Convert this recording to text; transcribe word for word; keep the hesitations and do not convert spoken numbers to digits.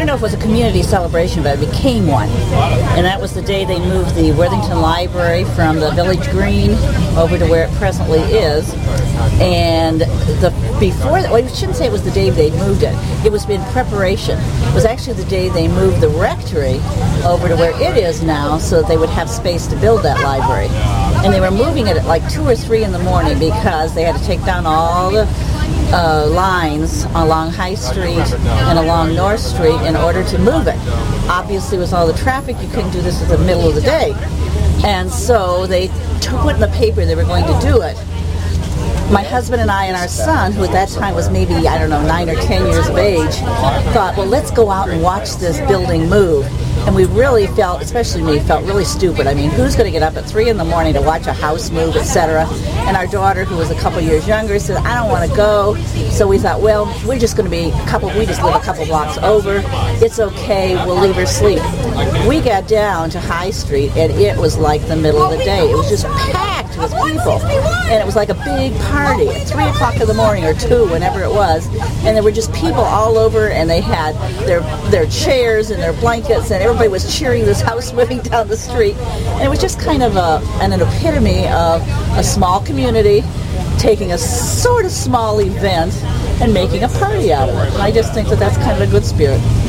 know if it was a community celebration, but it became one. And that was the day they moved the Worthington Library from the Village Green over to where it presently is. And the before, well, I shouldn't say it was the day they moved it. It was in preparation. It was actually the day they moved the rectory over to where it is now so that they would have space to build that library. And they were moving it at like two or three in the morning because they had to take down all the uh, lines along High Street and along North Street in order to move it. Obviously, with all the traffic, you couldn't do this at the middle of the day. And so they put in the paper they were going to do it. My husband and I and our son, who at that time was maybe, I don't know, nine or ten years of age, thought, well, let's go out and watch this building move. And we really felt, especially me, felt really stupid. I mean, who's going to get up at three in the morning to watch a house move, et cetera? And our daughter, who was a couple years younger, said, I don't want to go. So we thought, well, we're just going to be a couple, we just live a couple blocks over. It's okay, we'll leave her sleep. We got down to High Street, and it was like the middle of the day. It was just packed with people. And it was like a big party at three o'clock in the morning or two, whenever it was. And there were just people all over, and they had their their chairs and their blankets, and everybody was cheering this house moving down the street. And it was just kind of a, an, an epitome of a small community taking a sort of small event and making a party out of it. And I just think that that's kind of a good spirit.